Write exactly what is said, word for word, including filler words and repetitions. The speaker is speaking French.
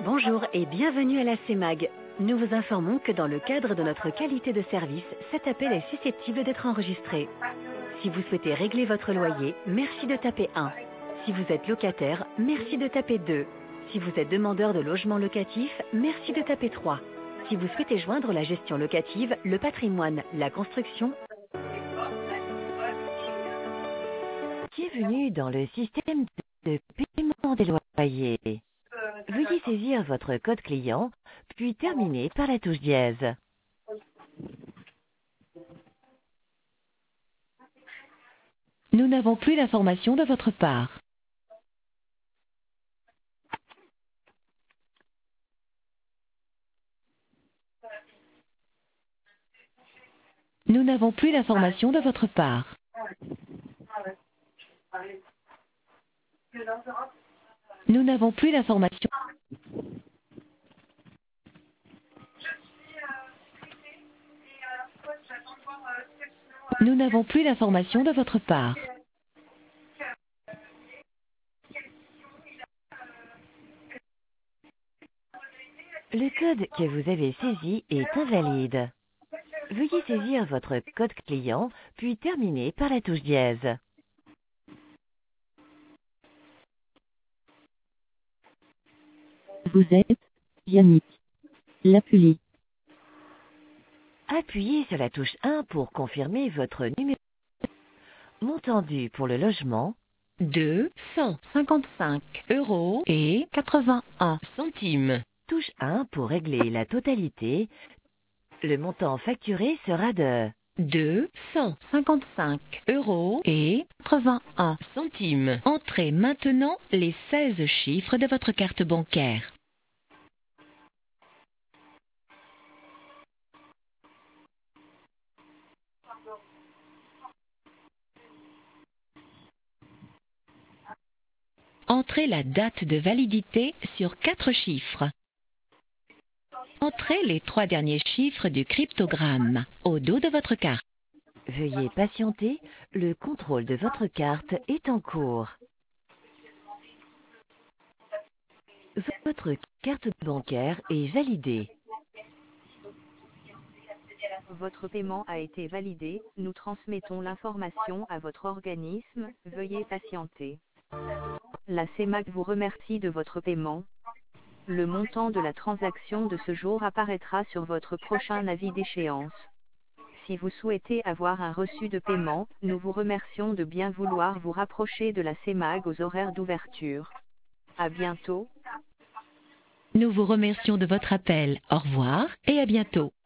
Bonjour et bienvenue à la CEMAG. Nous vous informons que dans le cadre de notre qualité de service, cet appel est susceptible d'être enregistré. Si vous souhaitez régler votre loyer, merci de taper un. Si vous êtes locataire, merci de taper deux. Si vous êtes demandeur de logement locatif, merci de taper trois. Si vous souhaitez joindre la gestion locative, le patrimoine, la construction... Bienvenue dans le système de paiement des loyers. Veuillez saisir votre code client, puis terminer par la touche dièse. Nous n'avons plus d'informations de votre part. Nous n'avons plus d'informations de votre part. Nous n'avons plus d'informations. Nous n'avons plus d'informations de votre part. Le code que vous avez saisi est invalide. Veuillez saisir votre code client, puis terminer par la touche dièse. Vous êtes Yannick Lapully. Appuyez sur la touche un pour confirmer votre numéro. Montant dû pour le logement, deux cent cinquante-cinq euros et quatre-vingt-un centimes. Touche un pour régler la totalité. Le montant facturé sera de deux cent cinquante-cinq euros et quatre-vingt-un centimes. Entrez maintenant les seize chiffres de votre carte bancaire. Entrez la date de validité sur quatre chiffres. Entrez les trois derniers chiffres du cryptogramme au dos de votre carte. Veuillez patienter, le contrôle de votre carte est en cours. Votre carte bancaire est validée. Votre paiement a été validé, nous transmettons l'information à votre organisme, veuillez patienter. La CEMAG vous remercie de votre paiement. Le montant de la transaction de ce jour apparaîtra sur votre prochain avis d'échéance. Si vous souhaitez avoir un reçu de paiement, nous vous remercions de bien vouloir vous rapprocher de la CEMAG aux horaires d'ouverture. À bientôt. Nous vous remercions de votre appel. Au revoir et à bientôt.